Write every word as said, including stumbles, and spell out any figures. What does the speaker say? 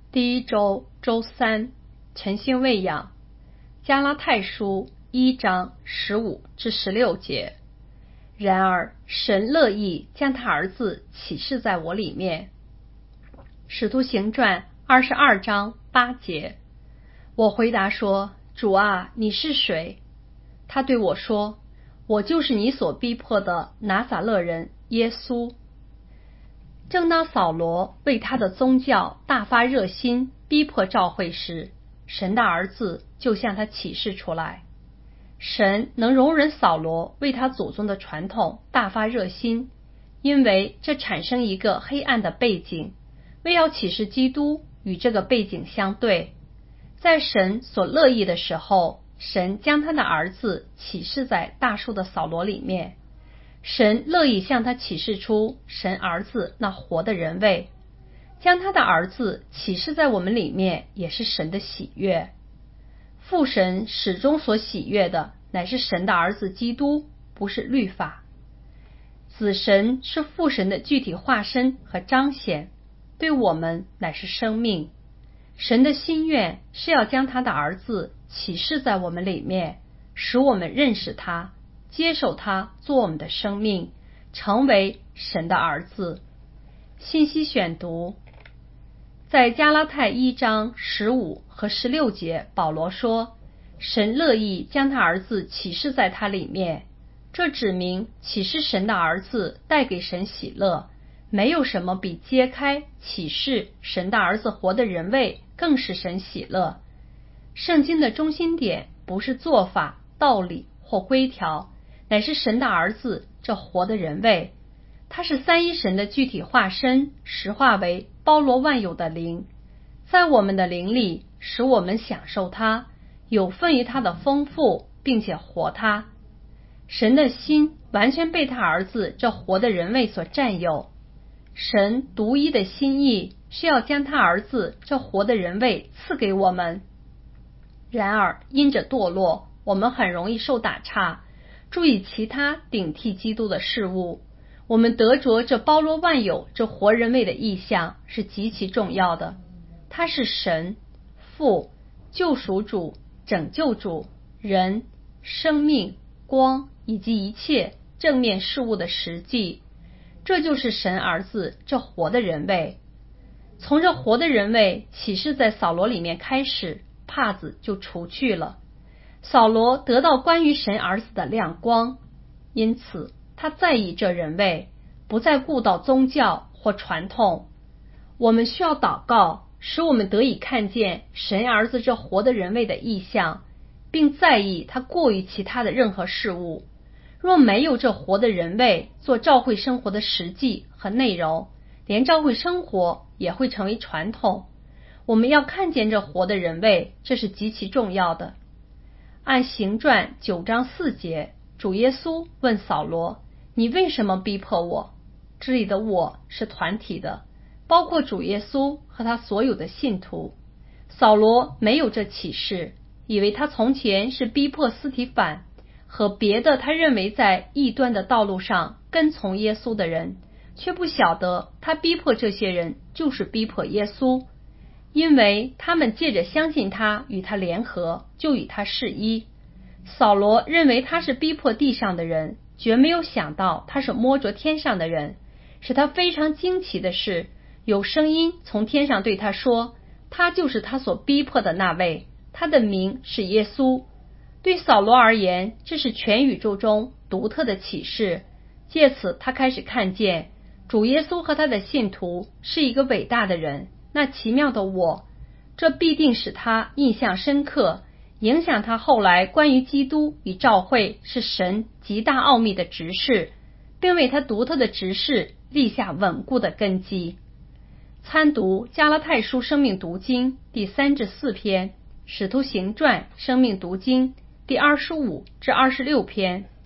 第一周周三，晨星喂养，加拉太书一章十五至十六节。然而神乐意将他儿子启示在我里面。使徒行传二十二章八节。我回答说，主啊，你是谁？他对我说，我就是你所逼迫的拿撒勒人耶稣。正当扫罗为他的宗教大发热心，逼迫教会时，神的儿子就向他启示出来。神能容忍扫罗为他祖宗的传统大发热心，因为这产生一个黑暗的背景，为要启示基督与这个背景相对。在神所乐意的时候，神将他的儿子启示在大数的扫罗里面。神乐意向他启示出神儿子那活的人位，将他的儿子启示在我们里面，也是神的喜悦。父神始终所喜悦的乃是神的儿子基督，不是律法。子神是父神的具体化身和彰显，对我们乃是生命。神的心愿是要将他的儿子启示在我们里面，使我们认识他，接受他做我们的生命，成为神的儿子。信息选读，在加拉太一章十五和十六节，保罗说，神乐意将他儿子启示在他里面，这指明启示神的儿子带给神喜乐。没有什么比揭开启示神的儿子活的人位更使神喜乐。圣经的中心点不是做法、道理或规条，乃是神的儿子这活的人位。他是三一神的具体化身，实化为包罗万有的灵，在我们的灵里使我们享受他，有份于他的丰富，并且活他。神的心完全被他儿子这活的人位所占有。神独一的心意是要将他儿子这活的人位赐给我们。然而因着堕落，我们很容易受打岔，注意其他顶替基督的事物。我们得着这包罗万有这活人位的意象是极其重要的。他是神、父、救赎主、拯救主、人、生命、光以及一切正面事物的实际。这就是神儿子这活的人位。从这活的人位启示在扫罗里面开始，帕子就除去了。扫罗得到关于神儿子的亮光，因此他在意这人位，不再顾到宗教或传统。我们需要祷告，使我们得以看见神儿子这活的人位的意象，并在意他过于其他的任何事物。若没有这活的人位做教会生活的实际和内容，连教会生活也会成为传统。我们要看见这活的人位，这是极其重要的。按行传九章四节，主耶稣问扫罗，你为什么逼迫我？这里的我是团体的，包括主耶稣和他所有的信徒。扫罗没有这启示，以为他从前是逼迫司提反和别的他认为在异端的道路上跟从耶稣的人，却不晓得他逼迫这些人就是逼迫耶稣，因为他们借着相信他与他联合，就与他是一。扫罗认为他是逼迫地上的人，绝没有想到他是摸着天上的人。使他非常惊奇的是，有声音从天上对他说，他就是他所逼迫的那位，他的名是耶稣。对扫罗而言，这是全宇宙中独特的启示。借此他开始看见主耶稣和他的信徒是一个伟大的人，那奇妙的我，这必定使他印象深刻，影响他后来关于基督与教会是神极大奥秘的执事，并为他独特的执事立下稳固的根基。参读加拉太书生命读经第三至四篇，使徒行传生命读经第二十五至二十六篇，